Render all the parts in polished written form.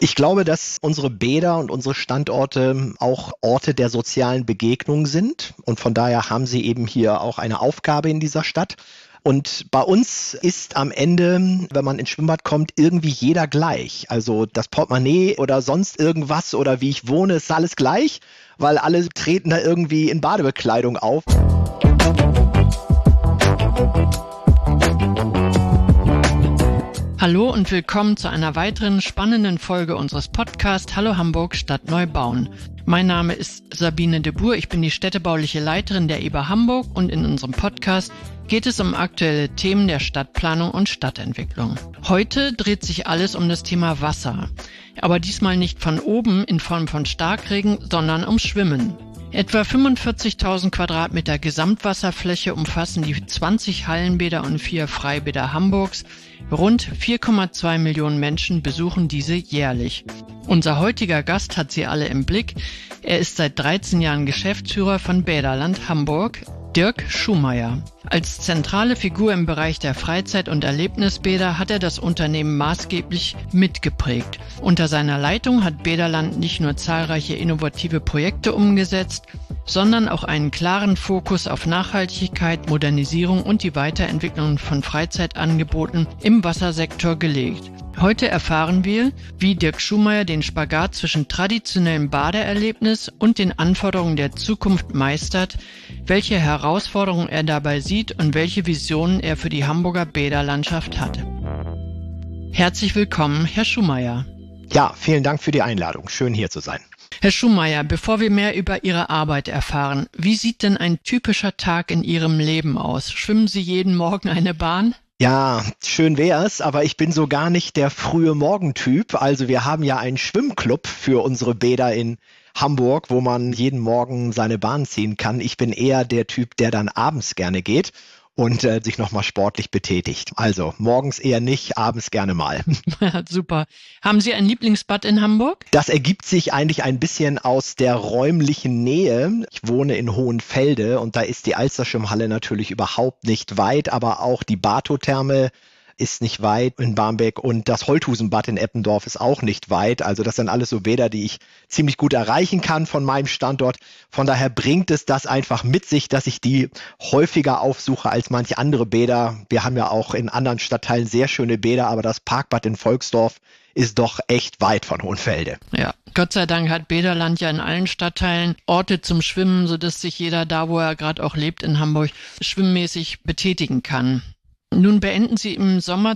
Ich glaube, dass unsere Bäder und unsere Standorte auch Orte der sozialen Begegnung sind. Und von daher haben sie eben hier auch eine Aufgabe in dieser Stadt. Und bei uns ist am Ende, wenn man ins Schwimmbad kommt, irgendwie jeder gleich. Also das Portemonnaie oder sonst irgendwas oder wie ich wohne, ist alles gleich, weil alle treten da irgendwie in Badebekleidung auf. Hallo und willkommen zu einer weiteren spannenden Folge unseres Podcasts Hallo Hamburg Stadt neu bauen. Mein Name ist Sabine de Boer, ich bin die städtebauliche Leiterin der IBA Hamburg und in unserem Podcast geht es um aktuelle Themen der Stadtplanung und Stadtentwicklung. Heute dreht sich alles um das Thema Wasser, aber diesmal nicht von oben in Form von Starkregen, sondern ums Schwimmen. Etwa 45.000 Quadratmeter Gesamtwasserfläche umfassen die 20 Hallenbäder und 4 Freibäder Hamburgs. Rund 4,2 Millionen Menschen besuchen diese jährlich. Unser heutiger Gast hat sie alle im Blick. Er ist seit 13 Jahren Geschäftsführer von Bäderland Hamburg, Dirk Schumayer. Als zentrale Figur im Bereich der Freizeit- und Erlebnisbäder hat er das Unternehmen maßgeblich mitgeprägt. Unter seiner Leitung hat Bäderland nicht nur zahlreiche innovative Projekte umgesetzt, sondern auch einen klaren Fokus auf Nachhaltigkeit, Modernisierung und die Weiterentwicklung von Freizeitangeboten im Wassersektor gelegt. Heute erfahren wir, wie Dirk Schumayer den Spagat zwischen traditionellem Badeerlebnis und den Anforderungen der Zukunft meistert, welche Herausforderungen er dabei sieht und welche Visionen er für die Hamburger Bäderlandschaft hat. Herzlich willkommen, Herr Schumayer. Ja, vielen Dank für die Einladung. Schön hier zu sein. Herr Schumayer, bevor wir mehr über Ihre Arbeit erfahren, wie sieht denn ein typischer Tag in Ihrem Leben aus? Schwimmen Sie jeden Morgen eine Bahn? Ja, schön wär's, aber ich bin so gar nicht der frühe Morgentyp. Also wir haben ja einen Schwimmclub für unsere Bäder in Hamburg, wo man jeden Morgen seine Bahn ziehen kann. Ich bin eher der Typ, der dann abends gerne geht und sich nochmal sportlich betätigt. Also morgens eher nicht, abends gerne mal. Super. Haben Sie ein Lieblingsbad in Hamburg? Das ergibt sich eigentlich ein bisschen aus der räumlichen Nähe. Ich wohne in Hohenfelde und da ist die Alsterschwimmhalle natürlich überhaupt nicht weit, aber auch die Bartow-Therme ist nicht weit in Barmbek und das Holthusenbad in Eppendorf ist auch nicht weit. Also das sind alles so Bäder, die ich ziemlich gut erreichen kann von meinem Standort. Von daher bringt es das einfach mit sich, dass ich die häufiger aufsuche als manche andere Bäder. Wir haben ja auch in anderen Stadtteilen sehr schöne Bäder, aber das Parkbad in Volksdorf ist doch echt weit von Hohenfelde. Ja, Gott sei Dank hat Bäderland ja in allen Stadtteilen Orte zum Schwimmen, sodass sich jeder da, wo er gerade auch lebt in Hamburg, schwimmmäßig betätigen kann. Nun beenden Sie im Sommer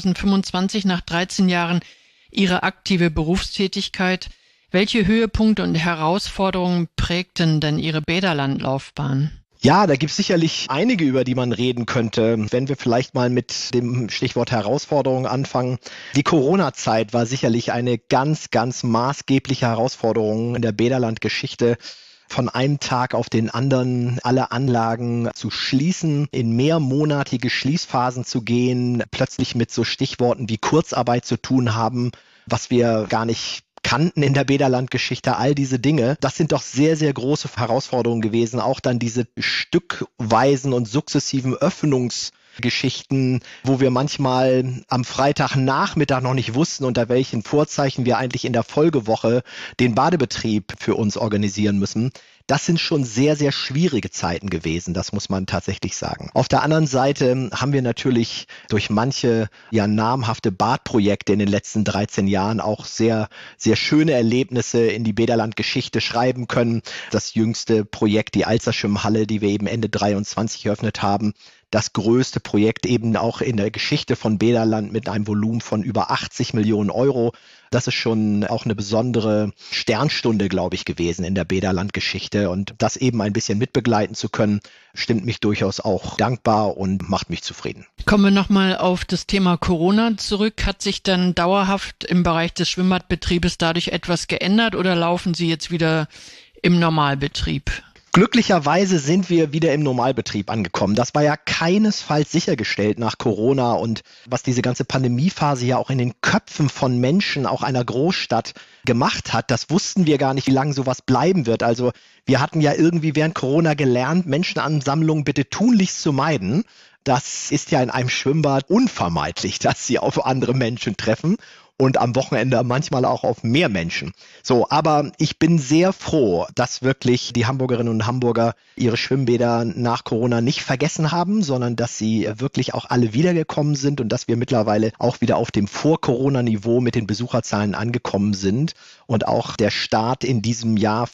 2025 nach 13 Jahren Ihre aktive Berufstätigkeit. Welche Höhepunkte und Herausforderungen prägten denn Ihre Bäderlandlaufbahn? Ja, da gibt es sicherlich einige, über die man reden könnte. Wenn wir vielleicht mal mit dem Stichwort Herausforderungen anfangen. Die Corona-Zeit war sicherlich eine ganz, ganz maßgebliche Herausforderung in der Bäderland-Geschichte. Von einem Tag auf den anderen alle Anlagen zu schließen, in mehrmonatige Schließphasen zu gehen, plötzlich mit so Stichworten wie Kurzarbeit zu tun haben, was wir gar nicht kannten in der Bäderlandgeschichte, all diese Dinge. Das sind doch sehr, sehr große Herausforderungen gewesen. Auch dann diese stückweisen und sukzessiven Öffnungsgeschichten, wo wir manchmal am Freitagnachmittag noch nicht wussten, unter welchen Vorzeichen wir eigentlich in der Folgewoche den Badebetrieb für uns organisieren müssen. Das sind schon sehr, sehr schwierige Zeiten gewesen, das muss man tatsächlich sagen. Auf der anderen Seite haben wir natürlich durch manche namhafte Badprojekte in den letzten 13 Jahren auch sehr, sehr schöne Erlebnisse in die Bäderland-Geschichte schreiben können. Das jüngste Projekt, die Alsterschwimmhalle, die wir eben Ende 23 eröffnet haben, das größte Projekt eben auch in der Geschichte von Bäderland mit einem Volumen von über 80 Millionen Euro. Das ist schon auch eine besondere Sternstunde, glaube ich, gewesen in der Bäderland-Geschichte. Und das eben ein bisschen mitbegleiten zu können, stimmt mich durchaus auch dankbar und macht mich zufrieden. Kommen wir nochmal auf das Thema Corona zurück. Hat sich dann dauerhaft im Bereich des Schwimmbadbetriebes dadurch etwas geändert oder laufen Sie jetzt wieder im Normalbetrieb? Glücklicherweise sind wir wieder im Normalbetrieb angekommen. Das war ja keinesfalls sichergestellt nach Corona und was diese ganze Pandemiephase ja auch in den Köpfen von Menschen, auch einer Großstadt gemacht hat, das wussten wir gar nicht, wie lange sowas bleiben wird. Also wir hatten ja irgendwie während Corona gelernt, Menschenansammlungen bitte tunlichst zu meiden. Das ist ja in einem Schwimmbad unvermeidlich, dass sie auf andere Menschen treffen. und am Wochenende manchmal auch auf mehr Menschen. So, aber ich bin sehr froh, dass wirklich die Hamburgerinnen und Hamburger ihre Schwimmbäder nach Corona nicht vergessen haben, sondern dass sie wirklich auch alle wiedergekommen sind und dass wir mittlerweile auch wieder auf dem Vor-Corona-Niveau mit den Besucherzahlen angekommen sind. Und auch der Start in diesem Jahr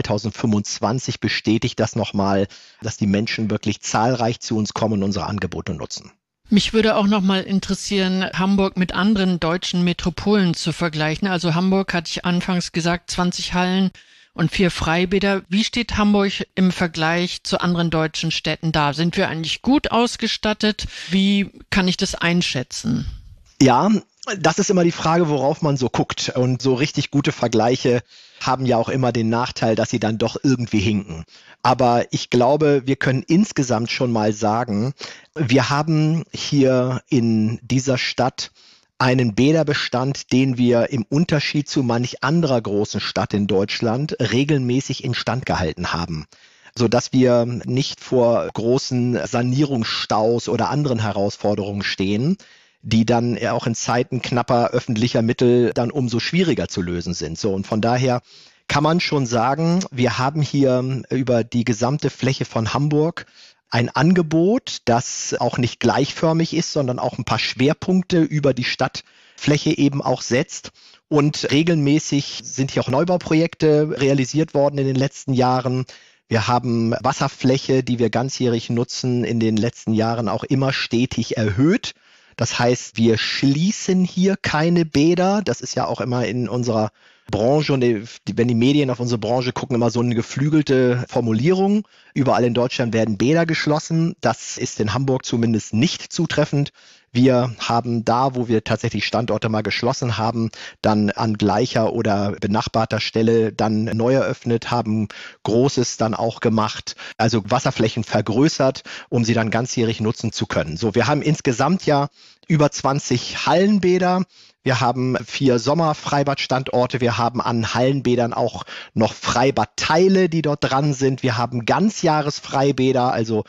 2025 bestätigt das nochmal, dass die Menschen wirklich zahlreich zu uns kommen und unsere Angebote nutzen. Mich würde auch noch mal interessieren, Hamburg mit anderen deutschen Metropolen zu vergleichen. Also Hamburg, hatte ich anfangs gesagt, 20 Hallen und 4 Freibäder. Wie steht Hamburg im Vergleich zu anderen deutschen Städten da? Sind wir eigentlich gut ausgestattet? Wie kann ich das einschätzen? Ja, das ist immer die Frage, worauf man so guckt. Und so richtig gute Vergleiche haben ja auch immer den Nachteil, dass sie dann doch irgendwie hinken. Aber ich glaube, wir können insgesamt schon mal sagen, wir haben hier in dieser Stadt einen Bäderbestand, den wir im Unterschied zu manch anderer großen Stadt in Deutschland regelmäßig instand gehalten haben, sodass wir nicht vor großen Sanierungsstaus oder anderen Herausforderungen stehen, die dann auch in Zeiten knapper öffentlicher Mittel dann umso schwieriger zu lösen sind. So, und von daher kann man schon sagen, wir haben hier über die gesamte Fläche von Hamburg ein Angebot, das auch nicht gleichförmig ist, sondern auch ein paar Schwerpunkte über die Stadtfläche eben auch setzt. Und regelmäßig sind hier auch Neubauprojekte realisiert worden in den letzten Jahren. Wir haben Wasserfläche, die wir ganzjährig nutzen, in den letzten Jahren auch immer stetig erhöht. Das heißt, wir schließen hier keine Bäder. Das ist ja auch immer in unserer Branche und wenn die Medien auf unsere Branche gucken, immer so eine geflügelte Formulierung. Überall in Deutschland werden Bäder geschlossen. Das ist in Hamburg zumindest nicht zutreffend. Wir haben da, wo wir tatsächlich Standorte mal geschlossen haben, dann an gleicher oder benachbarter Stelle dann neu eröffnet, haben Großes dann auch gemacht, also Wasserflächen vergrößert, um sie dann ganzjährig nutzen zu können. So, wir haben insgesamt ja über 20 Hallenbäder. Wir haben 4 Sommerfreibadstandorte. Wir haben an Hallenbädern auch noch Freibadteile, die dort dran sind. Wir haben Ganzjahresfreibäder, also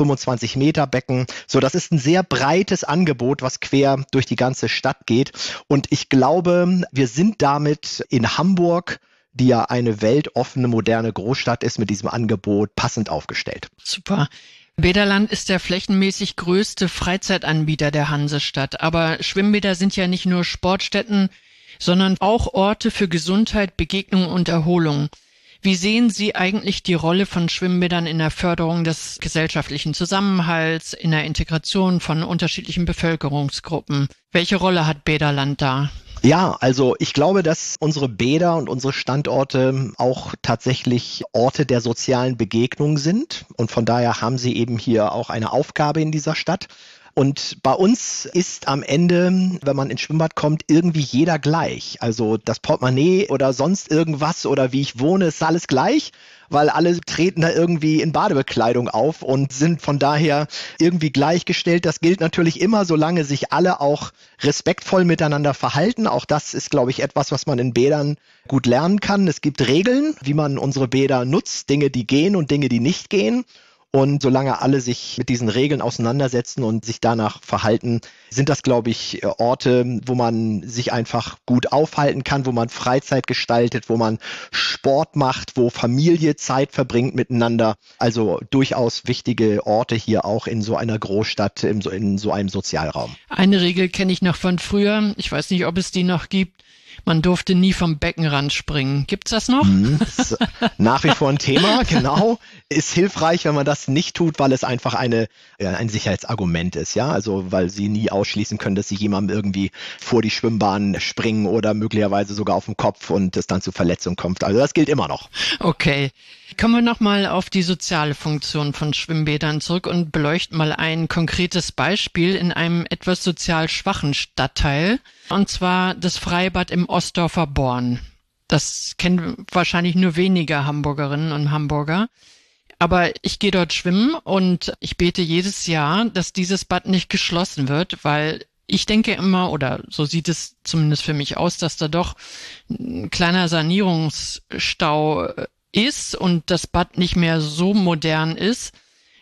25 Meter Becken. So, das ist ein sehr breites Angebot, was quer durch die ganze Stadt geht. Und ich glaube, wir sind damit in Hamburg, die ja eine weltoffene, moderne Großstadt ist, mit diesem Angebot passend aufgestellt. Super. Bäderland ist der flächenmäßig größte Freizeitanbieter der Hansestadt. Aber Schwimmbäder sind ja nicht nur Sportstätten, sondern auch Orte für Gesundheit, Begegnung und Erholung. Wie sehen Sie eigentlich die Rolle von Schwimmbädern in der Förderung des gesellschaftlichen Zusammenhalts, in der Integration von unterschiedlichen Bevölkerungsgruppen? Welche Rolle hat Bäderland da? Ja, also ich glaube, dass unsere Bäder und unsere Standorte auch tatsächlich Orte der sozialen Begegnung sind. Und von daher haben sie eben hier auch eine Aufgabe in dieser Stadt. Und bei uns ist am Ende, wenn man ins Schwimmbad kommt, irgendwie jeder gleich. Also das Portemonnaie oder sonst irgendwas oder wie ich wohne, ist alles gleich, weil alle treten da irgendwie in Badebekleidung auf und sind von daher irgendwie gleichgestellt. Das gilt natürlich immer, solange sich alle auch respektvoll miteinander verhalten. Auch das ist, glaube ich, etwas, was man in Bädern gut lernen kann. Es gibt Regeln, wie man unsere Bäder nutzt, Dinge, die gehen und Dinge, die nicht gehen. Und solange alle sich mit diesen Regeln auseinandersetzen und sich danach verhalten, sind das, glaube ich, Orte, wo man sich einfach gut aufhalten kann, wo man Freizeit gestaltet, wo man Sport macht, wo Familie Zeit verbringt miteinander. Also durchaus wichtige Orte hier auch in so einer Großstadt, in so einem Sozialraum. Eine Regel kenne ich noch von früher. Ich weiß nicht, ob es die noch gibt. Man durfte nie vom Beckenrand springen. Gibt's das noch? Ist nach wie vor ein Thema, genau. Ist hilfreich, wenn man das nicht tut, weil es einfach ein Sicherheitsargument ist, ja. Also weil sie nie ausschließen können, dass sie jemandem irgendwie vor die Schwimmbahn springen oder möglicherweise sogar auf den Kopf und es dann zu Verletzungen kommt. Also das gilt immer noch. Okay. Kommen wir nochmal auf die soziale Funktion von Schwimmbädern zurück und beleuchten mal ein konkretes Beispiel in einem etwas sozial schwachen Stadtteil, und zwar das Freibad im Ostdorfer Born. Das kennen wahrscheinlich nur wenige Hamburgerinnen und Hamburger. Aber ich gehe dort schwimmen und ich bete jedes Jahr, dass dieses Bad nicht geschlossen wird, weil ich denke immer, oder so sieht es zumindest für mich aus, dass da doch ein kleiner Sanierungsstau ist und das Bad nicht mehr so modern ist,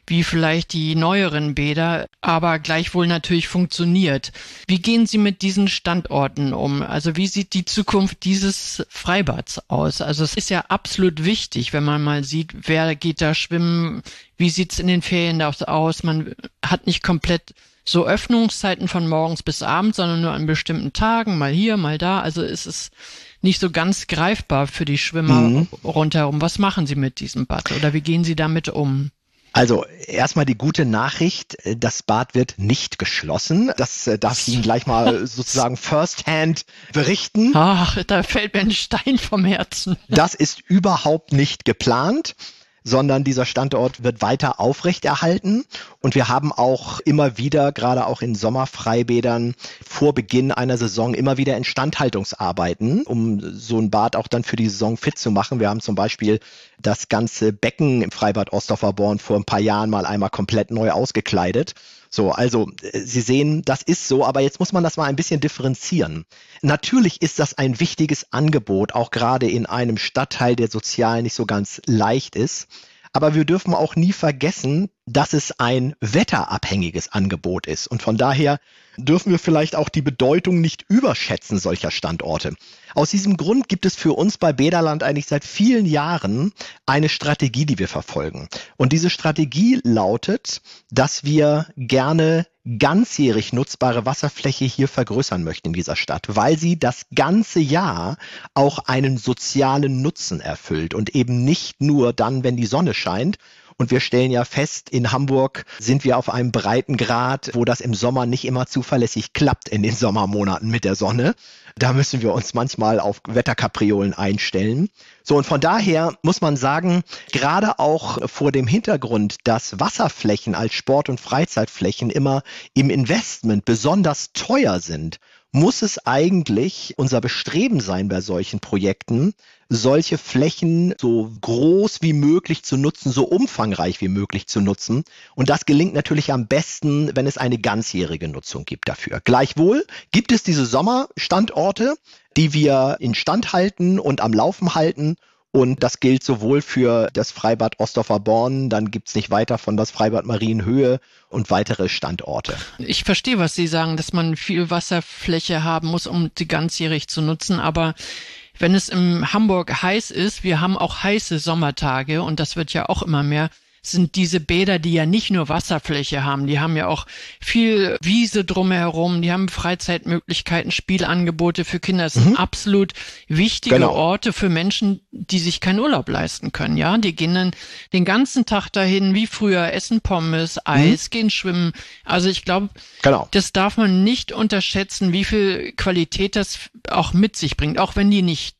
wie vielleicht die neueren Bäder, aber gleichwohl natürlich funktioniert. Wie gehen Sie mit diesen Standorten um? Also wie sieht die Zukunft dieses Freibads aus? Also es ist ja absolut wichtig, wenn man mal sieht, wer geht da schwimmen, wie sieht's in den Ferien da aus? Man hat nicht komplett so Öffnungszeiten von morgens bis abends, sondern nur an bestimmten Tagen, mal hier, mal da. Also es ist nicht so ganz greifbar für die Schwimmer rundherum. Was machen Sie mit diesem Bad oder wie gehen Sie damit um? Also erstmal die gute Nachricht, das Bad wird nicht geschlossen. Das darf ich Ihnen gleich mal sozusagen firsthand berichten. Ach, da fällt mir ein Stein vom Herzen. Das ist überhaupt nicht geplant, sondern dieser Standort wird weiter aufrechterhalten. Und wir haben auch immer wieder, gerade auch in Sommerfreibädern, vor Beginn einer Saison immer wieder Instandhaltungsarbeiten, um so ein Bad auch dann für die Saison fit zu machen. Wir haben zum Beispiel das ganze Becken im Freibad Ostdorfer Born vor ein paar Jahren mal einmal komplett neu ausgekleidet. So, also Sie sehen, das ist so, aber jetzt muss man das mal ein bisschen differenzieren. Natürlich ist das ein wichtiges Angebot, auch gerade in einem Stadtteil, der sozial nicht so ganz leicht ist. Aber wir dürfen auch nie vergessen, dass es ein wetterabhängiges Angebot ist. Und von daher dürfen wir vielleicht auch die Bedeutung nicht überschätzen solcher Standorte. Aus diesem Grund gibt es für uns bei Bäderland eigentlich seit vielen Jahren eine Strategie, die wir verfolgen. Und diese Strategie lautet, dass wir gerne ganzjährig nutzbare Wasserfläche hier vergrößern möchten in dieser Stadt, weil sie das ganze Jahr auch einen sozialen Nutzen erfüllt und eben nicht nur dann, wenn die Sonne scheint. Und wir stellen ja fest, in Hamburg sind wir auf einem Breitengrad, wo das im Sommer nicht immer zuverlässig klappt in den Sommermonaten mit der Sonne. Da müssen wir uns manchmal auf Wetterkapriolen einstellen. So, und von daher muss man sagen, gerade auch vor dem Hintergrund, dass Wasserflächen als Sport- und Freizeitflächen immer im Investment besonders teuer sind, muss es eigentlich unser Bestreben sein bei solchen Projekten, solche Flächen so groß wie möglich zu nutzen, so umfangreich wie möglich zu nutzen. Und das gelingt natürlich am besten, wenn es eine ganzjährige Nutzung gibt dafür. Gleichwohl gibt es diese Sommerstandorte, die wir instand halten und am Laufen halten. Und das gilt sowohl für das Freibad Ostdorfer Born, dann gibt's nicht weiter von das Freibad Marienhöhe und weitere Standorte. Ich verstehe, was Sie sagen, dass man viel Wasserfläche haben muss, um die ganzjährig zu nutzen. Aber wenn es in Hamburg heiß ist, wir haben auch heiße Sommertage und das wird ja auch immer mehr, sind diese Bäder, die ja nicht nur Wasserfläche haben, die haben ja auch viel Wiese drumherum, die haben Freizeitmöglichkeiten, Spielangebote für Kinder. Das sind absolut wichtige Orte für Menschen, die sich keinen Urlaub leisten können. Ja, die gehen dann den ganzen Tag dahin, wie früher, essen Pommes, Eis, gehen schwimmen. Also ich glaube, das darf man nicht unterschätzen, wie viel Qualität das auch mit sich bringt, auch wenn die nicht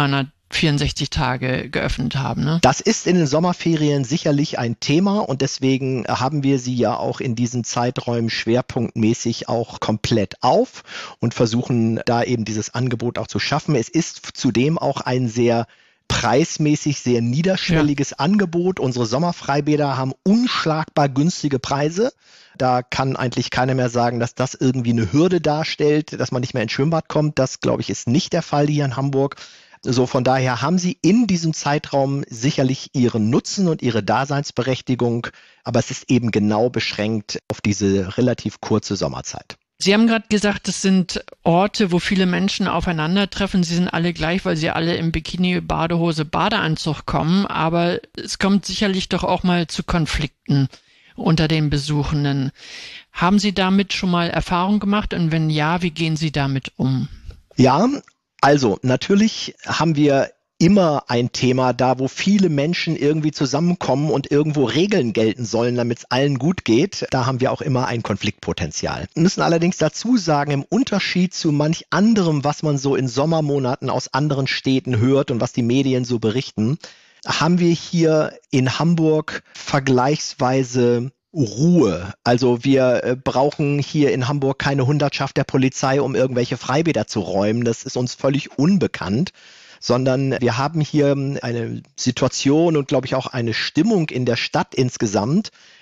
364 Tage geöffnet haben. Ne? Das ist in den Sommerferien sicherlich ein Thema und deswegen haben wir sie ja auch in diesen Zeiträumen schwerpunktmäßig auch komplett auf und versuchen da eben dieses Angebot auch zu schaffen. Es ist zudem auch ein sehr preismäßig sehr niederschwelliges Angebot. Unsere Sommerfreibäder haben unschlagbar günstige Preise. Da kann eigentlich keiner mehr sagen, dass das irgendwie eine Hürde darstellt, dass man nicht mehr ins Schwimmbad kommt. Das, glaube ich, ist nicht der Fall hier in Hamburg. So, von daher haben sie in diesem Zeitraum sicherlich ihren Nutzen und ihre Daseinsberechtigung, aber es ist eben genau beschränkt auf diese relativ kurze Sommerzeit. Sie haben gerade gesagt, es sind Orte, wo viele Menschen aufeinandertreffen. Sie sind alle gleich, weil sie alle im Bikini, Badehose, Badeanzug kommen. Aber es kommt sicherlich doch auch mal zu Konflikten unter den Besuchenden. Haben Sie damit schon mal Erfahrung gemacht? Und wenn ja, wie gehen Sie damit um? Ja, also natürlich haben wir immer ein Thema da, wo viele Menschen irgendwie zusammenkommen und irgendwo Regeln gelten sollen, damit es allen gut geht. Da haben wir auch immer ein Konfliktpotenzial. Wir müssen allerdings dazu sagen, im Unterschied zu manch anderem, was man so in Sommermonaten aus anderen Städten hört und was die Medien so berichten, haben wir hier in Hamburg vergleichsweise Ruhe. Also wir brauchen hier in Hamburg keine Hundertschaft der Polizei, um irgendwelche Freibäder zu räumen. Das ist uns völlig unbekannt, sondern wir haben hier eine Situation und glaube ich auch eine Stimmung in der Stadt insgesamt,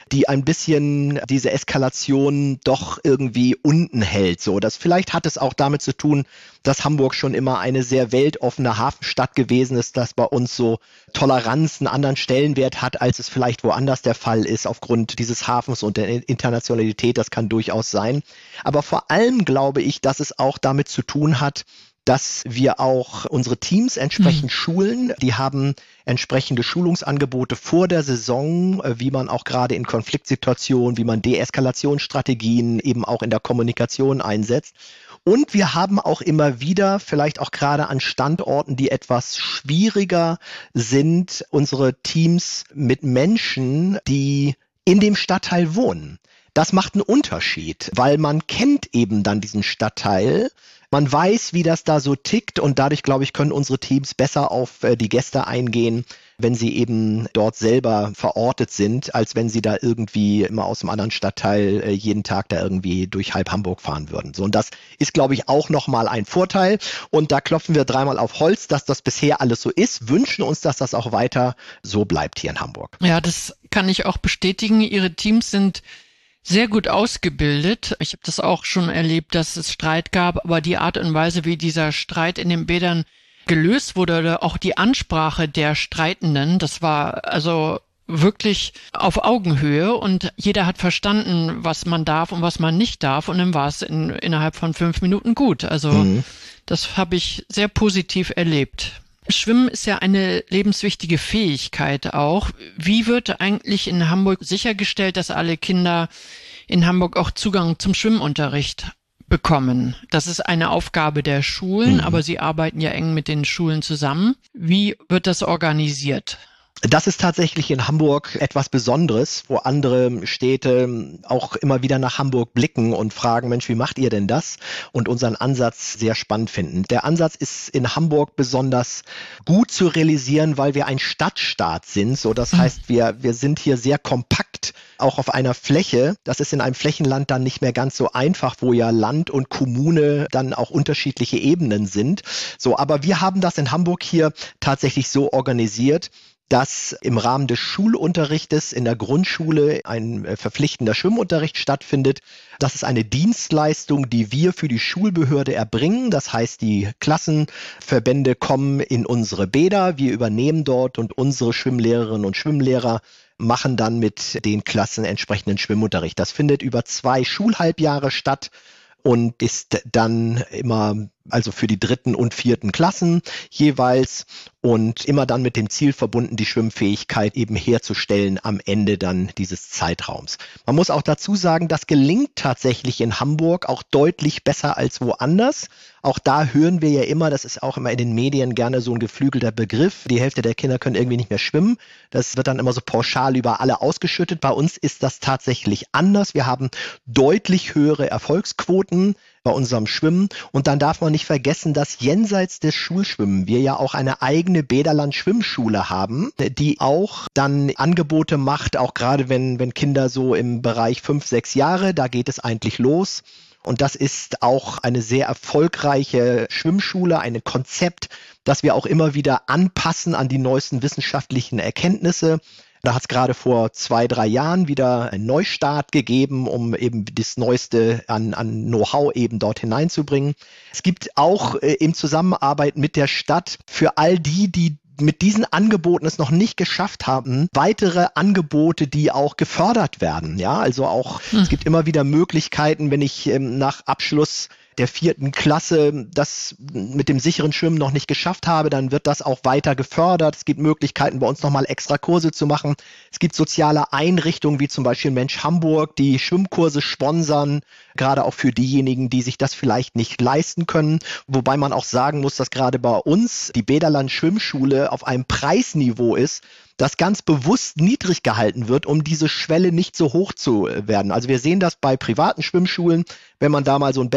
die ein bisschen diese Eskalation doch irgendwie unten hält. So, vielleicht hat es auch damit zu tun, dass Hamburg schon immer eine sehr weltoffene Hafenstadt gewesen ist, dass bei uns so Toleranz einen anderen Stellenwert hat, als es vielleicht woanders der Fall ist, aufgrund dieses Hafens und der Internationalität. Das kann durchaus sein. Aber vor allem glaube ich, dass es auch damit zu tun hat, dass wir auch unsere Teams entsprechend schulen. Die haben entsprechende Schulungsangebote vor der Saison, wie man auch gerade in Konfliktsituationen, wie man Deeskalationsstrategien eben auch in der Kommunikation einsetzt. Und wir haben auch immer wieder, vielleicht auch gerade an Standorten, die etwas schwieriger sind, unsere Teams mit Menschen, die in dem Stadtteil wohnen. Das macht einen Unterschied, weil man kennt eben dann diesen Stadtteil. Man weiß, wie das da so tickt und dadurch, glaube ich, können unsere Teams besser auf die Gäste eingehen, wenn sie eben dort selber verortet sind, als wenn sie da irgendwie immer aus einem anderen Stadtteil jeden Tag da irgendwie durch halb Hamburg fahren würden. So, und das ist, glaube ich, auch nochmal ein Vorteil. Und da klopfen wir dreimal auf Holz, dass das bisher alles so ist, wünschen uns, dass das auch weiter so bleibt hier in Hamburg. Ja, das kann ich auch bestätigen. Ihre Teams sind sehr gut ausgebildet. Ich habe das auch schon erlebt, dass es Streit gab, aber die Art und Weise, wie dieser Streit in den Bädern gelöst wurde oder auch die Ansprache der Streitenden, das war also wirklich auf Augenhöhe und jeder hat verstanden, was man darf und was man nicht darf und dann war es innerhalb von 5 Minuten gut. Also das habe ich sehr positiv erlebt. Schwimmen ist ja eine lebenswichtige Fähigkeit auch. Wie wird eigentlich in Hamburg sichergestellt, dass alle Kinder in Hamburg auch Zugang zum Schwimmunterricht bekommen? Das ist eine Aufgabe der Schulen, aber Sie arbeiten ja eng mit den Schulen zusammen. Wie wird das organisiert? Das ist tatsächlich in Hamburg etwas Besonderes, wo andere Städte auch immer wieder nach Hamburg blicken und fragen, Mensch, wie macht ihr denn das? Und unseren Ansatz sehr spannend finden. Der Ansatz ist in Hamburg besonders gut zu realisieren, weil wir ein Stadtstaat sind. So, das heißt, wir sind hier sehr kompakt, auch auf einer Fläche. Das ist in einem Flächenland dann nicht mehr ganz so einfach, wo ja Land und Kommune dann auch unterschiedliche Ebenen sind. So, aber wir haben das in Hamburg hier tatsächlich so organisiert, dass im Rahmen des Schulunterrichtes in der Grundschule ein verpflichtender Schwimmunterricht stattfindet. Das ist eine Dienstleistung, die wir für die Schulbehörde erbringen. Das heißt, die Klassenverbände kommen in unsere Bäder, wir übernehmen dort und unsere Schwimmlehrerinnen und Schwimmlehrer machen dann mit den Klassen entsprechenden Schwimmunterricht. Das findet über 2 Schulhalbjahre statt und ist dann immer also für die 3. und 4. Klassen jeweils und immer dann mit dem Ziel verbunden, die Schwimmfähigkeit eben herzustellen am Ende dann dieses Zeitraums. Man muss auch dazu sagen, das gelingt tatsächlich in Hamburg auch deutlich besser als woanders. Auch da hören wir ja immer, das ist auch immer in den Medien gerne so ein geflügelter Begriff, die Hälfte der Kinder können irgendwie nicht mehr schwimmen. Das wird dann immer so pauschal über alle ausgeschüttet. Bei uns ist das tatsächlich anders. Wir haben deutlich höhere Erfolgsquoten bei unserem Schwimmen. Und dann darf man nicht vergessen, dass jenseits des Schulschwimmen wir ja auch eine eigene Bäderland-Schwimmschule haben, die auch dann Angebote macht, auch gerade wenn Kinder so im Bereich 5, 6 Jahre, da geht es eigentlich los. Und das ist auch eine sehr erfolgreiche Schwimmschule, ein Konzept, das wir auch immer wieder anpassen an die neuesten wissenschaftlichen Erkenntnisse. Da hat es gerade vor 2, 3 Jahren wieder einen Neustart gegeben, um eben das Neueste an Know-how eben dort hineinzubringen. Es gibt auch in Zusammenarbeit mit der Stadt für all die mit diesen Angeboten es noch nicht geschafft haben, weitere Angebote, die auch gefördert werden. Ja, also auch es gibt immer wieder Möglichkeiten, wenn ich nach Abschluss der 4. Klasse das mit dem sicheren Schwimmen noch nicht geschafft habe, dann wird das auch weiter gefördert. Es gibt Möglichkeiten, bei uns nochmal extra Kurse zu machen. Es gibt soziale Einrichtungen wie zum Beispiel Mensch Hamburg, die Schwimmkurse sponsern, gerade auch für diejenigen, die sich das vielleicht nicht leisten können. Wobei man auch sagen muss, dass gerade bei uns die Bäderland Schwimmschule auf einem Preisniveau ist, das ganz bewusst niedrig gehalten wird, um diese Schwelle nicht so hoch zu werden. Also wir sehen das bei privaten Schwimmschulen, wenn man da mal so ein Benchmark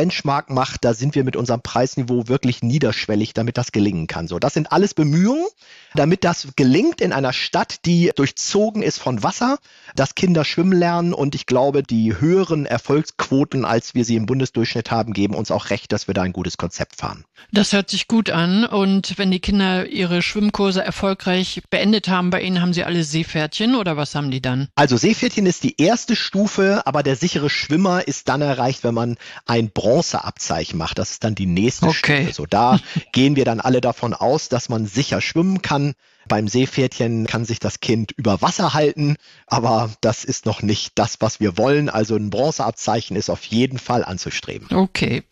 stark macht, da sind wir mit unserem Preisniveau wirklich niederschwellig, damit das gelingen kann. So, das sind alles Bemühungen, damit das gelingt in einer Stadt, die durchzogen ist von Wasser, dass Kinder schwimmen lernen, und ich glaube, die höheren Erfolgsquoten, als wir sie im Bundesdurchschnitt haben, geben uns auch recht, dass wir da ein gutes Konzept fahren. Das hört sich gut an, und wenn die Kinder ihre Schwimmkurse erfolgreich beendet haben, bei Ihnen haben sie alle Seepferdchen, oder was haben die dann? Also Seepferdchen ist die erste Stufe, aber der sichere Schwimmer ist dann erreicht, wenn man ein Bronzeabzeichen macht. Das ist dann die nächste Stufe. So, da gehen wir dann alle davon aus, dass man sicher schwimmen kann. Beim Seepferdchen kann sich das Kind über Wasser halten, aber das ist noch nicht das, was wir wollen. Also ein Bronzeabzeichen ist auf jeden Fall anzustreben. Okay.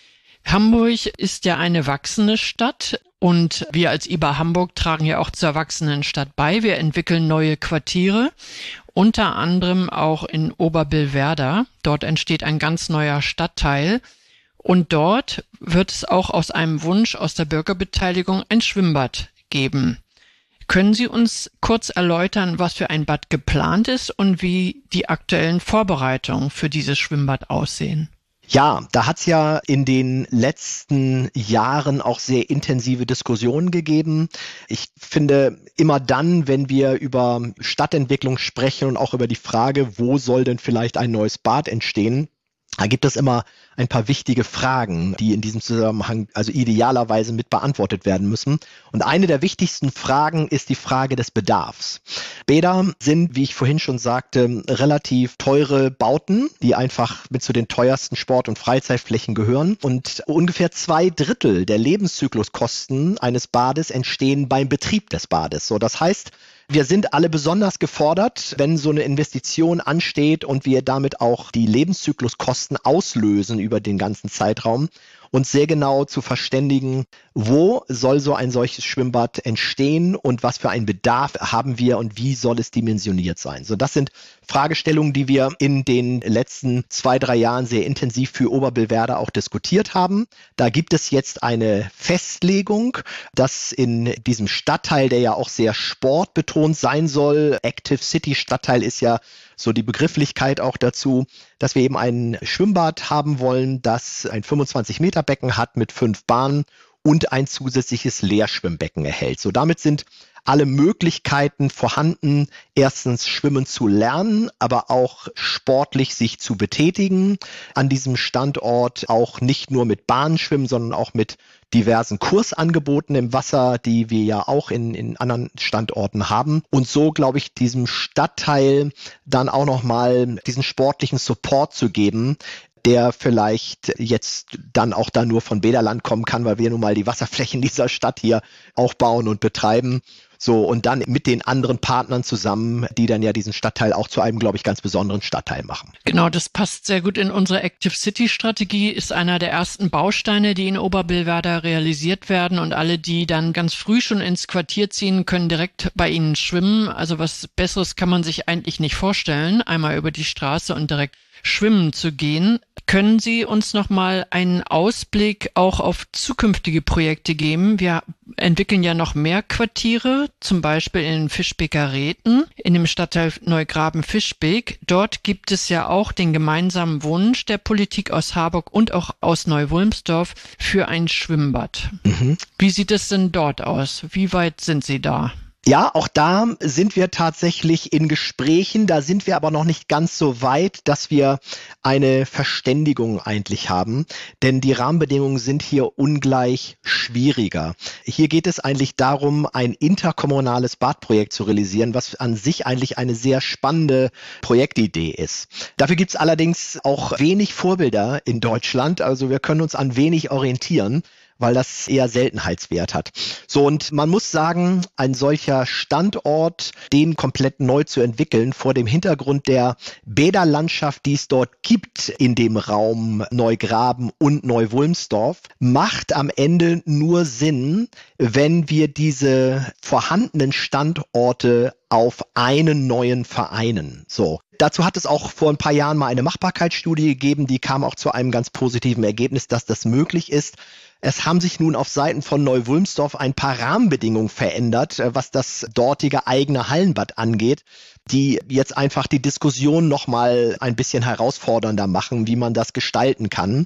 Hamburg ist ja eine wachsende Stadt, und wir als IBA Hamburg tragen ja auch zur wachsenden Stadt bei. Wir entwickeln neue Quartiere, unter anderem auch in Oberbillwerder. Dort entsteht ein ganz neuer Stadtteil, und dort wird es auch aus einem Wunsch aus der Bürgerbeteiligung ein Schwimmbad geben. Können Sie uns kurz erläutern, was für ein Bad geplant ist und wie die aktuellen Vorbereitungen für dieses Schwimmbad aussehen? Ja, da hat es ja in den letzten Jahren auch sehr intensive Diskussionen gegeben. Ich finde, immer dann, wenn wir über Stadtentwicklung sprechen und auch über die Frage, wo soll denn vielleicht ein neues Bad entstehen, da gibt es immer ein paar wichtige Fragen, die in diesem Zusammenhang also idealerweise mit beantwortet werden müssen. Und eine der wichtigsten Fragen ist die Frage des Bedarfs. Bäder sind, wie ich vorhin schon sagte, relativ teure Bauten, die einfach mit zu den teuersten Sport- und Freizeitflächen gehören. Und ungefähr 2/3 der Lebenszykluskosten eines Bades entstehen beim Betrieb des Bades. So, das heißt, wir sind alle besonders gefordert, wenn so eine Investition ansteht und wir damit auch die Lebenszykluskosten auslösen über den ganzen Zeitraum, uns sehr genau zu verständigen, wo soll so ein solches Schwimmbad entstehen und was für einen Bedarf haben wir und wie soll es dimensioniert sein. So, das sind Fragestellungen, die wir in den letzten 2-3 Jahren sehr intensiv für Oberbillwerder auch diskutiert haben. Da gibt es jetzt eine Festlegung, dass in diesem Stadtteil, der ja auch sehr sportbetont sein soll, Active City Stadtteil ist ja so die Begrifflichkeit auch dazu, dass wir eben ein Schwimmbad haben wollen, das ein 25-Meter-Becken hat mit 5 Bahnen und ein zusätzliches Leerschwimmbecken erhält. So, damit sind alle Möglichkeiten vorhanden, erstens schwimmen zu lernen, aber auch sportlich sich zu betätigen. An diesem Standort auch nicht nur mit Bahnschwimmen, sondern auch mit diversen Kursangeboten im Wasser, die wir ja auch in anderen Standorten haben. Und so, glaube ich, diesem Stadtteil dann auch nochmal diesen sportlichen Support zu geben, der vielleicht jetzt dann auch da nur von Bäderland kommen kann, weil wir nun mal die Wasserflächen dieser Stadt hier auch bauen und betreiben. So, und dann mit den anderen Partnern zusammen, die dann ja diesen Stadtteil auch zu einem, glaube ich, ganz besonderen Stadtteil machen. Genau, das passt sehr gut in unsere Active City Strategie, ist einer der ersten Bausteine, die in Oberbillwerder realisiert werden, und alle, die dann ganz früh schon ins Quartier ziehen, können direkt bei Ihnen schwimmen. Also was Besseres kann man sich eigentlich nicht vorstellen, einmal über die Straße und direkt schwimmen zu gehen. Können Sie uns noch mal einen Ausblick auch auf zukünftige Projekte geben? Wir entwickeln ja noch mehr Quartiere, zum Beispiel in Fischbeker Rethen, in dem Stadtteil Neugraben-Fischbek. Dort gibt es ja auch den gemeinsamen Wunsch der Politik aus Harburg und auch aus Neu-Wulmsdorf für ein Schwimmbad. Wie sieht es denn dort aus? Wie weit sind Sie da? Ja, auch da sind wir tatsächlich in Gesprächen. Da sind wir aber noch nicht ganz so weit, dass wir eine Verständigung eigentlich haben. Denn die Rahmenbedingungen sind hier ungleich schwieriger. Hier geht es eigentlich darum, ein interkommunales Badprojekt zu realisieren, was an sich eigentlich eine sehr spannende Projektidee ist. Dafür gibt es allerdings auch wenig Vorbilder in Deutschland. Also wir können uns an wenig orientieren, weil das eher Seltenheitswert hat. So, und man muss sagen, ein solcher Standort, den komplett neu zu entwickeln, vor dem Hintergrund der Bäderlandschaft, die es dort gibt in dem Raum Neugraben und Neu-Wulmsdorf, macht am Ende nur Sinn, wenn wir diese vorhandenen Standorte auf einen neuen vereinen. So. Dazu hat es auch vor ein paar Jahren mal eine Machbarkeitsstudie gegeben, die kam auch zu einem ganz positiven Ergebnis, dass das möglich ist. Es haben sich nun auf Seiten von Neu-Wulmsdorf ein paar Rahmenbedingungen verändert, was das dortige eigene Hallenbad angeht, die jetzt einfach die Diskussion nochmal ein bisschen herausfordernder machen, wie man das gestalten kann.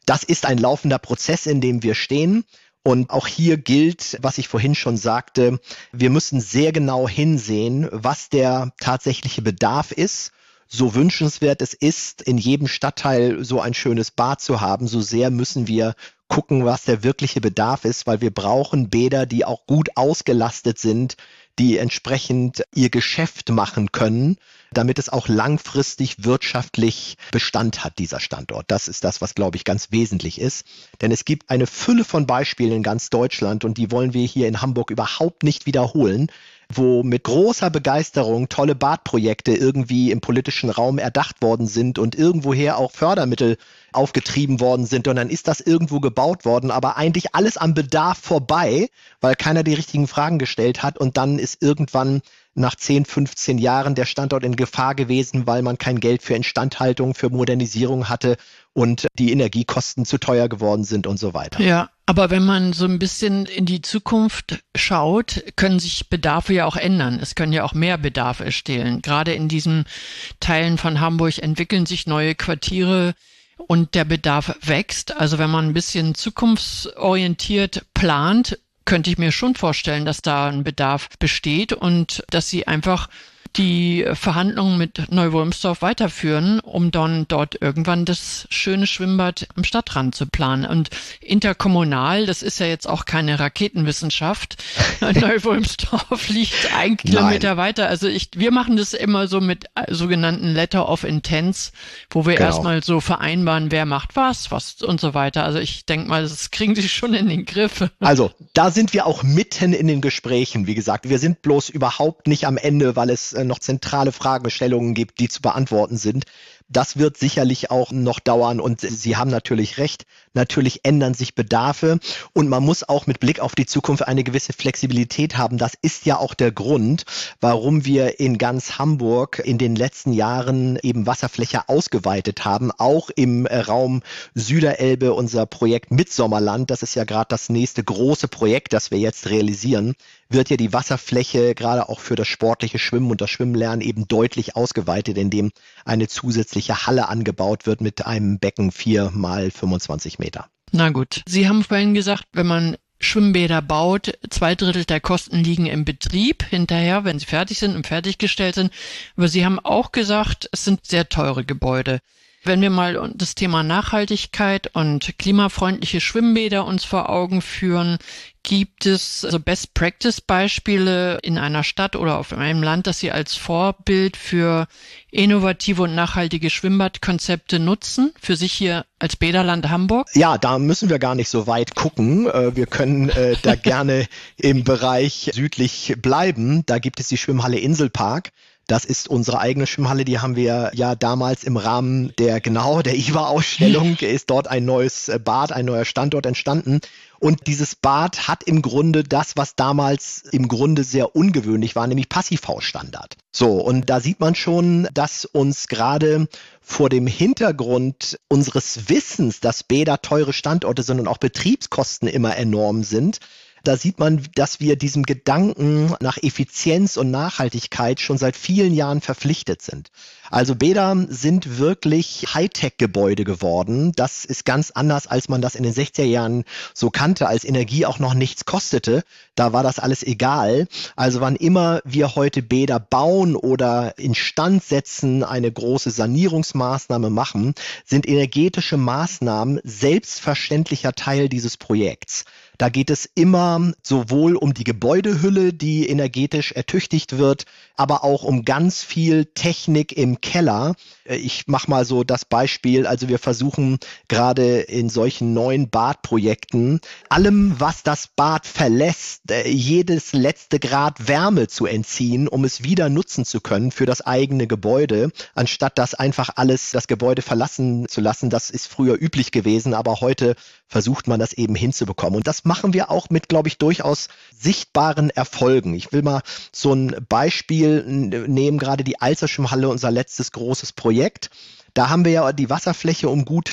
das ist ein laufender Prozess, in dem wir stehen. Und auch hier gilt, was ich vorhin schon sagte, wir müssen sehr genau hinsehen, was der tatsächliche Bedarf ist. So wünschenswert es ist, in jedem Stadtteil so ein schönes Bad zu haben, so sehr müssen wir gucken, was der wirkliche Bedarf ist, weil wir brauchen Bäder, die auch gut ausgelastet sind, die entsprechend ihr Geschäft machen können, damit es auch langfristig wirtschaftlich Bestand hat, dieser Standort. Das ist das, was, glaube ich, ganz wesentlich ist. Denn es gibt eine Fülle von Beispielen in ganz Deutschland und die wollen wir hier in Hamburg überhaupt nicht wiederholen, wo mit großer Begeisterung tolle Badprojekte irgendwie im politischen Raum erdacht worden sind und irgendwoher auch Fördermittel aufgetrieben worden sind und dann ist das irgendwo gebaut worden, aber eigentlich alles am Bedarf vorbei, weil keiner die richtigen Fragen gestellt hat und dann ist irgendwann nach 10, 15 Jahren der Standort in Gefahr gewesen, weil man kein Geld für Instandhaltung, für Modernisierung hatte und die Energiekosten zu teuer geworden sind und so weiter. Ja, aber wenn man so ein bisschen in die Zukunft schaut, können sich Bedarfe ja auch ändern. Es können ja auch mehr Bedarf entstehen. Gerade in diesen Teilen von Hamburg entwickeln sich neue Quartiere und der Bedarf wächst. Also wenn man ein bisschen zukunftsorientiert plant, könnte ich mir schon vorstellen, dass da ein Bedarf besteht und dass sie einfach die Verhandlungen mit Neu-Wolmsdorf weiterführen, um dann dort irgendwann das schöne Schwimmbad am Stadtrand zu planen. Und interkommunal, das ist ja jetzt auch keine Raketenwissenschaft. Neu-Wolmsdorf liegt 1 Kilometer weiter. Also wir machen das immer so mit sogenannten Letter of Intents, wo wir erstmal so vereinbaren, wer macht was und so weiter. Also ich denke mal, das kriegen sie schon in den Griff. Also da sind wir auch mitten in den Gesprächen. Wie gesagt, wir sind bloß überhaupt nicht am Ende, weil es noch zentrale Fragestellungen gibt, die zu beantworten sind. Das wird sicherlich auch noch dauern und Sie haben natürlich recht. Natürlich ändern sich Bedarfe und man muss auch mit Blick auf die Zukunft eine gewisse Flexibilität haben. Das ist ja auch der Grund, warum wir in ganz Hamburg in den letzten Jahren eben Wasserfläche ausgeweitet haben, auch im Raum Süderelbe, unser Projekt Mitsommerland. Das ist ja gerade das nächste große Projekt, das wir jetzt realisieren, wird ja die Wasserfläche gerade auch für das sportliche Schwimmen und das Schwimmlernen eben deutlich ausgeweitet, indem eine zusätzliche Halle angebaut wird mit einem Becken 4 mal 25 Meter. Na gut. Sie haben vorhin gesagt, wenn man Schwimmbäder baut, 2/3 der Kosten liegen im Betrieb hinterher, wenn sie fertig sind und fertiggestellt sind. Aber Sie haben auch gesagt, es sind sehr teure Gebäude. Wenn wir mal das Thema Nachhaltigkeit und klimafreundliche Schwimmbäder uns vor Augen führen, gibt es also Best-Practice-Beispiele in einer Stadt oder auf einem Land, das Sie als Vorbild für innovative und nachhaltige Schwimmbadkonzepte nutzen, für sich hier als Bäderland Hamburg? Ja, da müssen wir gar nicht so weit gucken. Wir können da gerne im Bereich südlich bleiben. Da gibt es die Schwimmhalle Inselpark. Das ist unsere eigene Schwimmhalle, die haben wir ja damals im Rahmen der IWA-Ausstellung, ist dort ein neues Bad, ein neuer Standort entstanden. Und dieses Bad hat im Grunde das, was damals im Grunde sehr ungewöhnlich war, nämlich Passivhausstandard. So, und da sieht man schon, dass uns gerade vor dem Hintergrund unseres Wissens, dass Bäder teure Standorte sind und auch Betriebskosten immer enorm sind, da sieht man, dass wir diesem Gedanken nach Effizienz und Nachhaltigkeit schon seit vielen Jahren verpflichtet sind. Also Bäder sind wirklich Hightech-Gebäude geworden. Das ist ganz anders, als man das in den 60er Jahren so kannte, als Energie auch noch nichts kostete. Da war das alles egal. Also wann immer wir heute Bäder bauen oder instand setzen, eine große Sanierungsmaßnahme machen, sind energetische Maßnahmen selbstverständlicher Teil dieses Projekts. Da geht es immer sowohl um die Gebäudehülle, die energetisch ertüchtigt wird, aber auch um ganz viel Technik im Keller. Ich mache mal so das Beispiel, also wir versuchen gerade in solchen neuen Badprojekten allem, was das Bad verlässt, jedes letzte Grad Wärme zu entziehen, um es wieder nutzen zu können für das eigene Gebäude, anstatt das einfach alles, das Gebäude verlassen zu lassen. Das ist früher üblich gewesen, aber heute versucht man das eben hinzubekommen. Und das machen wir auch mit, glaube ich, durchaus sichtbaren Erfolgen. Ich will mal so ein Beispiel nehmen, gerade die Alster Schwimmhalle, unser letztes großes Projekt. Da haben wir ja die Wasserfläche um gut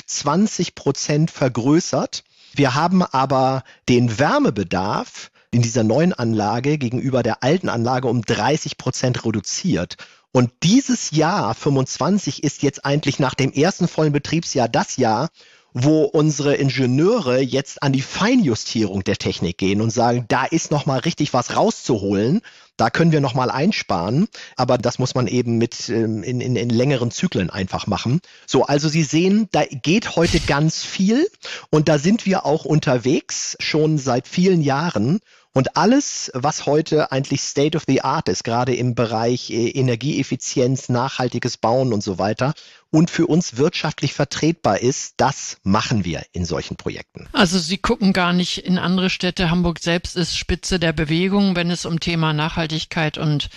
20% vergrößert. Wir haben aber den Wärmebedarf in dieser neuen Anlage gegenüber der alten Anlage um 30% reduziert. Und dieses Jahr 25 ist jetzt eigentlich nach dem ersten vollen Betriebsjahr das Jahr, wo unsere Ingenieure jetzt an die Feinjustierung der Technik gehen und sagen, da ist nochmal richtig was rauszuholen. Da können wir nochmal einsparen, aber das muss man eben in längeren Zyklen einfach machen. So, also Sie sehen, da geht heute ganz viel und da sind wir auch unterwegs, schon seit vielen Jahren. Und alles, was heute eigentlich State of the Art ist, gerade im Bereich Energieeffizienz, nachhaltiges Bauen und so weiter und für uns wirtschaftlich vertretbar ist, das machen wir in solchen Projekten. Also Sie gucken gar nicht in andere Städte. Hamburg selbst ist Spitze der Bewegung, wenn es um Thema Nachhaltigkeit und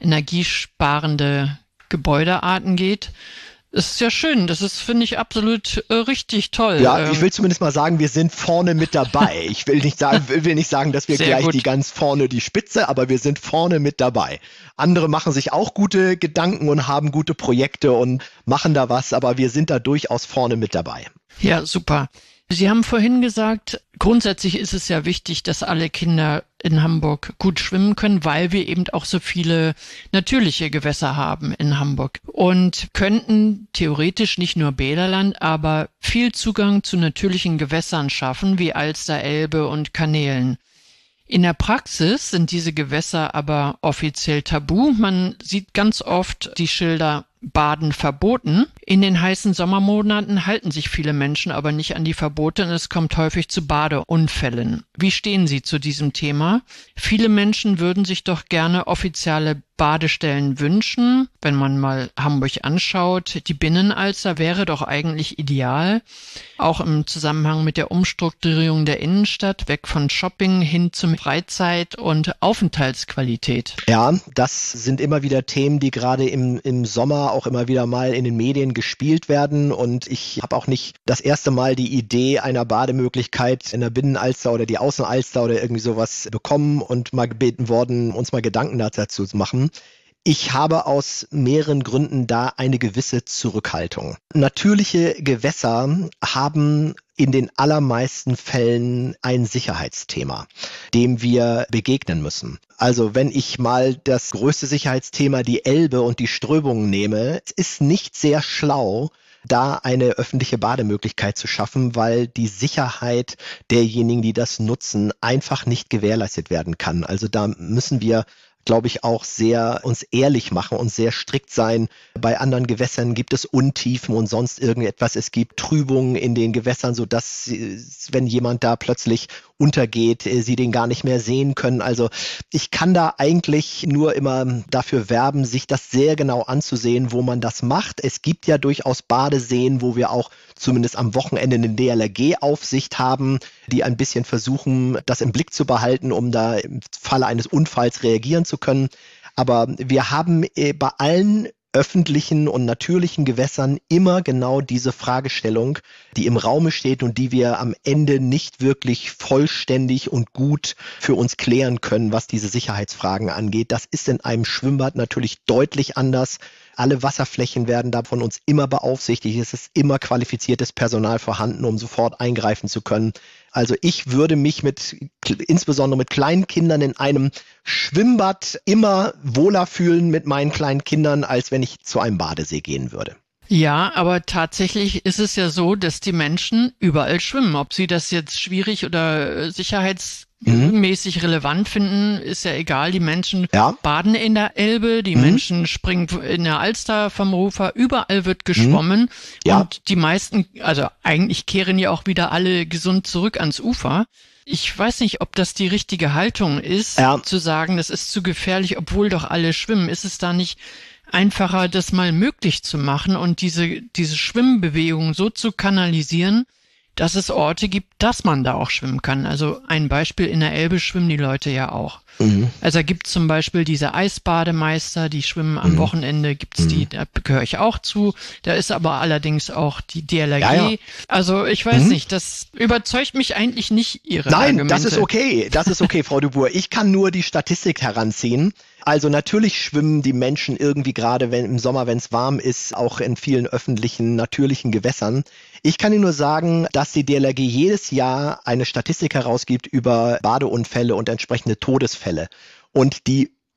energiesparende Gebäudearten geht. Das ist ja schön. Das ist, finde ich, absolut richtig toll. Ja, ich will zumindest mal sagen, wir sind vorne mit dabei. Ich will nicht sagen, dass wir gleich die ganz vorne die Spitze, aber wir sind vorne mit dabei. Andere machen sich auch gute Gedanken und haben gute Projekte und machen da was, aber wir sind da durchaus vorne mit dabei. Ja, super. Sie haben vorhin gesagt, grundsätzlich ist es ja wichtig, dass alle Kinder in Hamburg gut schwimmen können, weil wir eben auch so viele natürliche Gewässer haben in Hamburg und könnten theoretisch nicht nur Bäderland, aber viel Zugang zu natürlichen Gewässern schaffen, wie Alster, Elbe und Kanälen. In der Praxis sind diese Gewässer aber offiziell tabu. Man sieht ganz oft die Schilder Baden verboten. In den heißen Sommermonaten halten sich viele Menschen aber nicht an die Verbote und es kommt häufig zu Badeunfällen. Wie stehen Sie zu diesem Thema? Viele Menschen würden sich doch gerne offizielle Badestellen wünschen. Wenn man mal Hamburg anschaut, die Binnenalster wäre doch eigentlich ideal. Auch im Zusammenhang mit der Umstrukturierung der Innenstadt, weg von Shopping hin zum Freizeit- und Aufenthaltsqualität. Ja, das sind immer wieder Themen, die gerade im Sommer auch immer wieder mal in den Medien gespielt werden. Und ich habe auch nicht das erste Mal die Idee einer Bademöglichkeit in der Binnenalster oder die Außenalster oder irgendwie sowas bekommen und mal gebeten worden, uns mal Gedanken dazu zu machen. Ich habe aus mehreren Gründen da eine gewisse Zurückhaltung. Natürliche Gewässer haben in den allermeisten Fällen ein Sicherheitsthema, dem wir begegnen müssen. Also wenn ich mal das größte Sicherheitsthema, die Elbe und die Strömungen nehme, es ist nicht sehr schlau, da eine öffentliche Bademöglichkeit zu schaffen, weil die Sicherheit derjenigen, die das nutzen, einfach nicht gewährleistet werden kann. Also da müssen wir, glaube ich, auch sehr uns ehrlich machen und sehr strikt sein. Bei anderen Gewässern gibt es Untiefen und sonst irgendetwas. Es gibt Trübungen in den Gewässern, sodass, wenn jemand da plötzlich untergeht, sie den gar nicht mehr sehen können. Also ich kann da eigentlich nur immer dafür werben, sich das sehr genau anzusehen, wo man das macht. Es gibt ja durchaus Badeseen, wo wir auch zumindest am Wochenende eine DLRG-Aufsicht haben, die ein bisschen versuchen, das im Blick zu behalten, um da im Falle eines Unfalls reagieren zu können. Aber wir haben bei allen öffentlichen und natürlichen Gewässern immer genau diese Fragestellung, die im Raume steht und die wir am Ende nicht wirklich vollständig und gut für uns klären können, was diese Sicherheitsfragen angeht. Das ist in einem Schwimmbad natürlich deutlich anders. Alle Wasserflächen werden da von uns immer beaufsichtigt. Es ist immer qualifiziertes Personal vorhanden, um sofort eingreifen zu können. Also ich würde mich insbesondere mit kleinen Kindern in einem Schwimmbad immer wohler fühlen mit meinen kleinen Kindern, als wenn ich zu einem Badesee gehen würde. Ja, aber tatsächlich ist es ja so, dass die Menschen überall schwimmen. Ob sie das jetzt schwierig oder sicherheitsmäßig relevant finden, ist ja egal. Die Menschen baden in der Elbe, die Menschen springen in der Alster vom Ufer, überall wird geschwommen. Und die meisten, also eigentlich kehren ja auch wieder alle gesund zurück ans Ufer. Ich weiß nicht, ob das die richtige Haltung ist, zu sagen, das ist zu gefährlich, obwohl doch alle schwimmen. Ist es da nicht einfacher, das mal möglich zu machen und diese Schwimmbewegung so zu kanalisieren, dass es Orte gibt, dass man da auch schwimmen kann. Also ein Beispiel, in der Elbe schwimmen die Leute ja auch. Also da gibt es zum Beispiel diese Eisbademeister, die schwimmen am Wochenende, gibt's die, da gehöre ich auch zu. Da ist aber allerdings auch die DLRG. Ja. Also ich weiß nicht, das überzeugt mich eigentlich nicht, Ihre Argumente. Nein, das ist okay, Frau de Boer. Ich kann nur die Statistik heranziehen. Also natürlich schwimmen die Menschen irgendwie gerade im Sommer, wenn es warm ist, auch in vielen öffentlichen, natürlichen Gewässern. Ich kann Ihnen nur sagen, dass die DLRG jedes Jahr eine Statistik herausgibt über Badeunfälle und entsprechende Todesfälle. Und die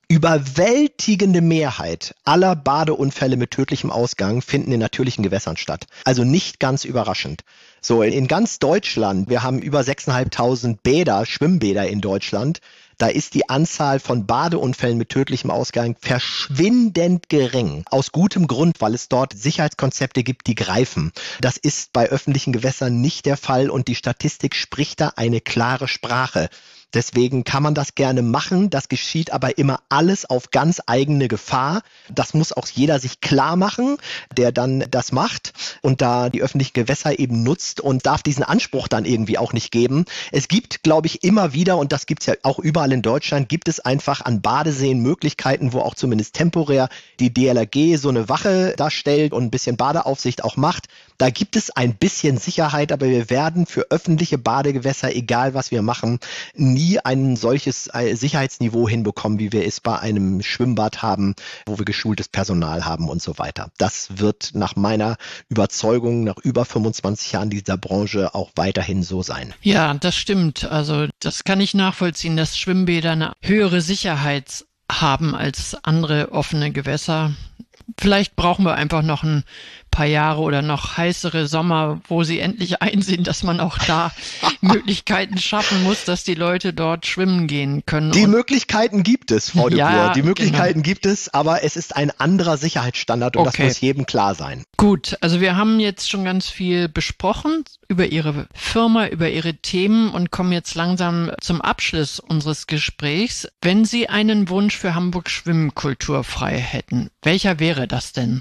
überwältigende Mehrheit aller Badeunfälle mit tödlichem Ausgang finden in natürlichen Gewässern statt. Also nicht ganz überraschend. So, in ganz Deutschland, wir haben über 6.500 Bäder, Schwimmbäder in Deutschland. Da ist die Anzahl von Badeunfällen mit tödlichem Ausgang verschwindend gering. Aus gutem Grund, weil es dort Sicherheitskonzepte gibt, die greifen. Das ist bei öffentlichen Gewässern nicht der Fall und die Statistik spricht da eine klare Sprache. Deswegen kann man das gerne machen. Das geschieht aber immer alles auf ganz eigene Gefahr. Das muss auch jeder sich klar machen, der dann das macht und da die öffentlichen Gewässer eben nutzt und darf diesen Anspruch dann irgendwie auch nicht geben. Es gibt, glaube ich, immer wieder, und das gibt es ja auch überall in Deutschland, gibt es einfach an Badeseen Möglichkeiten, wo auch zumindest temporär die DLRG so eine Wache darstellt und ein bisschen Badeaufsicht auch macht. Da gibt es ein bisschen Sicherheit, aber wir werden für öffentliche Badegewässer, egal was wir machen, nie ein solches Sicherheitsniveau hinbekommen, wie wir es bei einem Schwimmbad haben, wo wir geschultes Personal haben und so weiter. Das wird nach meiner Überzeugung nach über 25 Jahren dieser Branche auch weiterhin so sein. Ja, das stimmt. Also das kann ich nachvollziehen, dass Schwimmbäder eine höhere Sicherheit haben als andere offene Gewässer. Vielleicht brauchen wir einfach noch ein paar Jahre oder noch heißere Sommer, wo sie endlich einsehen, dass man auch da Möglichkeiten schaffen muss, dass die Leute dort schwimmen gehen können. Die Möglichkeiten gibt es, Frau de Boer. Ja, die Möglichkeiten genau. gibt es, aber es ist ein anderer Sicherheitsstandard und das muss jedem klar sein. Gut, also wir haben jetzt schon ganz viel besprochen über Ihre Firma, über Ihre Themen und kommen jetzt langsam zum Abschluss unseres Gesprächs. Wenn Sie einen Wunsch für Hamburg Schwimmkultur frei hätten, welcher wäre das denn?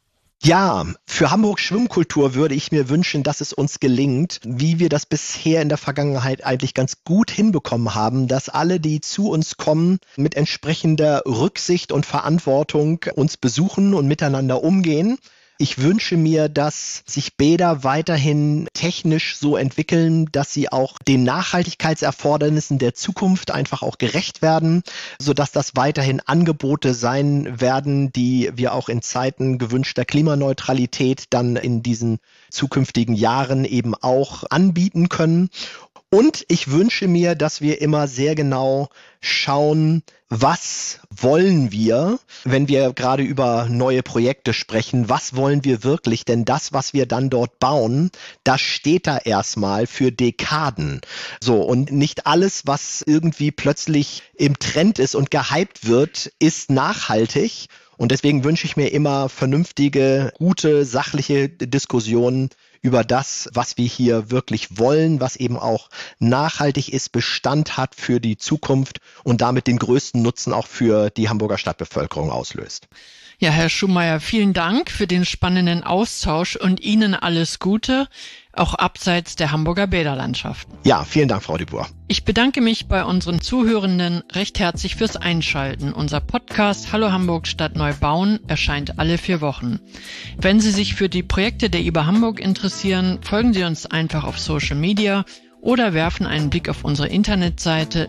Ja, für Hamburg Schwimmkultur würde ich mir wünschen, dass es uns gelingt, wie wir das bisher in der Vergangenheit eigentlich ganz gut hinbekommen haben, dass alle, die zu uns kommen, mit entsprechender Rücksicht und Verantwortung uns besuchen und miteinander umgehen. Ich wünsche mir, dass sich Bäder weiterhin technisch so entwickeln, dass sie auch den Nachhaltigkeitserfordernissen der Zukunft einfach auch gerecht werden, sodass das weiterhin Angebote sein werden, die wir auch in Zeiten gewünschter Klimaneutralität dann in diesen zukünftigen Jahren eben auch anbieten können. Und ich wünsche mir, dass wir immer sehr genau schauen, was wollen wir, wenn wir gerade über neue Projekte sprechen, was wollen wir wirklich? Denn das, was wir dann dort bauen, das steht da erstmal für Dekaden. So, und nicht alles, was irgendwie plötzlich im Trend ist und gehypt wird, ist nachhaltig. Und deswegen wünsche ich mir immer vernünftige, gute, sachliche Diskussionen über das, was wir hier wirklich wollen, was eben auch nachhaltig ist, Bestand hat für die Zukunft und damit den größten Nutzen auch für die Hamburger Stadtbevölkerung auslöst. Ja, Herr Schumayer, vielen Dank für den spannenden Austausch und Ihnen alles Gute, auch abseits der Hamburger Bäderlandschaften. Ja, vielen Dank, Frau de Boer. Ich bedanke mich bei unseren Zuhörenden recht herzlich fürs Einschalten. Unser Podcast Hallo Hamburg Stadt neu bauen erscheint alle 4 Wochen. Wenn Sie sich für die Projekte der IBA Hamburg interessieren, folgen Sie uns einfach auf Social Media oder werfen einen Blick auf unsere Internetseite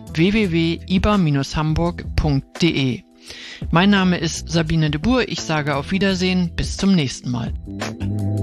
www.iba-hamburg.de. Mein Name ist Sabine de Boer. Ich sage auf Wiedersehen. Bis zum nächsten Mal.